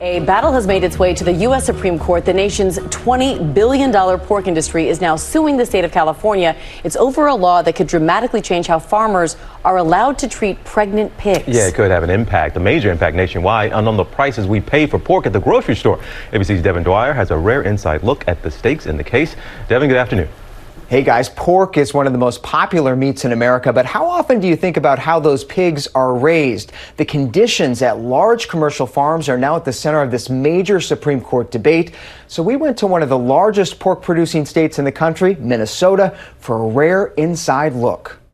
A battle has made its way to the U.S. Supreme Court. The nation's $20 billion pork industry is now suing the state of California. It's over a law that could dramatically change how farmers are allowed to treat pregnant pigs. Yeah, it could have an impact, a major impact nationwide, and on the prices we pay for pork at the grocery store. ABC's Devin Dwyer has a rare inside look at the stakes in the case. Devin, good afternoon. Hey guys, pork is one of the most popular meats in America, but how often do you think about how those pigs are raised? The conditions at large commercial farms are now at the center of this major Supreme Court debate. So we went to one of the largest pork producing states in the country, Minnesota, for a rare inside look.